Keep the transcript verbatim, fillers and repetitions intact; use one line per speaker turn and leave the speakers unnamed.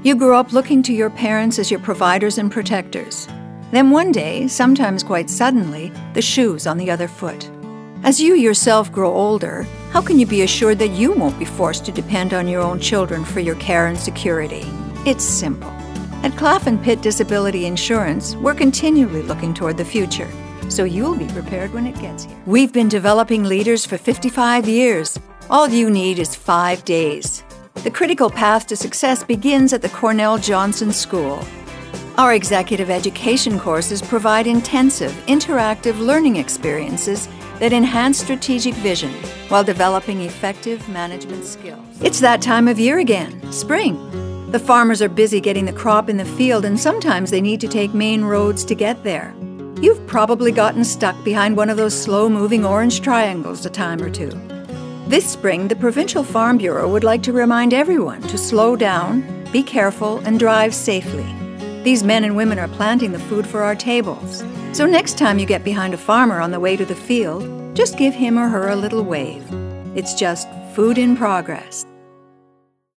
You grew up looking to your parents as your providers and protectors. Then one day, sometimes quite suddenly, the shoe's on the other foot. As you yourself grow older, how can you be assured that you won't be forced to depend on your own children for your care and security? It's simple. At Claflin Pitt Disability Insurance, we're continually looking toward the future, so you'll be prepared when it gets here. We've been developing leaders for fifty-five years. All you need is five days. The critical path to success begins at the Cornell Johnson School. Our executive education courses provide intensive, interactive learning experiences that enhance strategic vision while developing effective management skills. It's that time of year again, spring. The farmers are busy getting the crop in the field, and sometimes they need to take main roads to get there. You've probably gotten stuck behind one of those slow-moving orange triangles a time or two. This spring, the Provincial Farm Bureau would like to remind everyone to slow down, be careful, and drive safely. These men and women are planting the food for our tables. So next time you get behind a farmer on the way to the field, just give him or her a little wave. It's just food in progress.